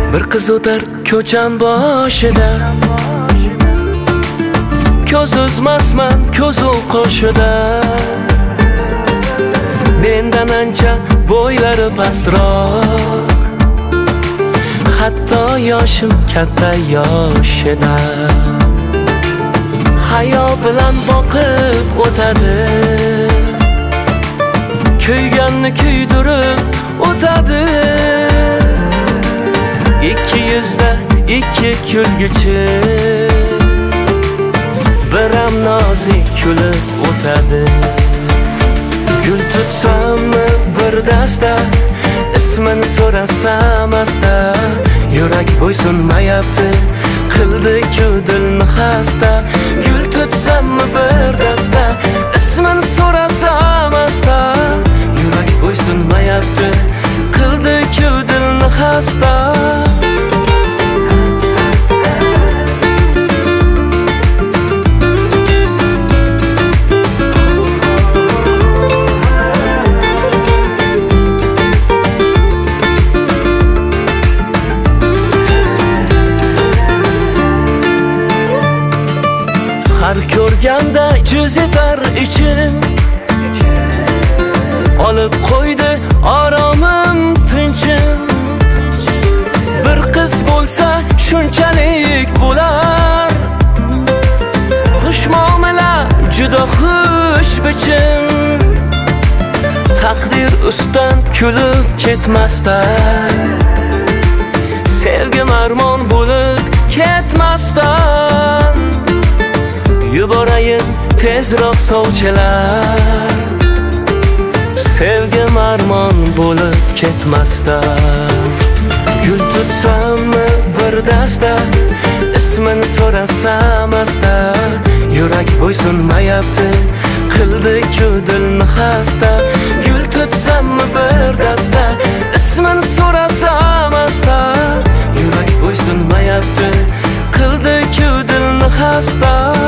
Bir qiz o'tar ko'cham boshida, ko'z uzmasman ko'zu qo'shida. Mendan ancha bo'ylari pastroq, hatto yoshim katta yoshida. Hayo bilan boqib o'tadi, kuyganni kuydirib o'tadi. Ikki yuzda ikki kulgichi, biram nozik kulib o'tadi. Gul tutsammi bir dasta, ismini so'rasam asta. Yurak bo'ysunmayapti, qildi-ku dilni xasta. Gul tutsammi bir dasta, ismini so'rasam asta. Yurak bo'ysunmayapti, qildi-ku dilni xasta. Har ko'rganda jiz etar ichim, olib qo'ydi oromim tinchim. Bir qiz bo'lsa shunchalik bo'lar, xush muomala juda xush bichim. Taqdir ustidan kulib ketmasdan, sevgim armon bo'lib ketmasdan. Yuborayin tezroq sovchilar, sevgim armon bo'lib ketmasdan. Gul tutsammi bir dasta, ismini so'rasam asta. Yurak bo'ysunmayapti, qildi-ku dilni xasta. Gul tutsammi bir dasta, ismini so'rasam asta. Yurak bo'ysunmayapti, qildi-ku dilni xasta.